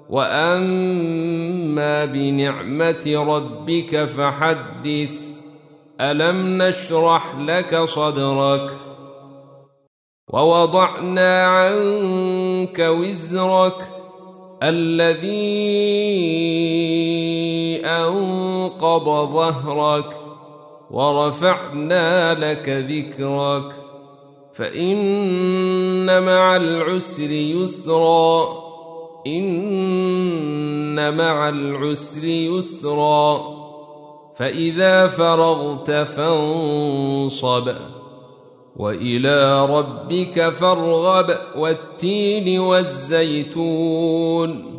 وأما بنعمة ربك فحدث. ألم نشرح لك صدرك ووضعنا عنك وزرك الذي أنقض ظهرك ورفعنا لك ذكرك فإن مع العسر يسرا إن مع العسر يسرا فإذا فرغت فانصب وإلى ربك فارغب والتين والزيتون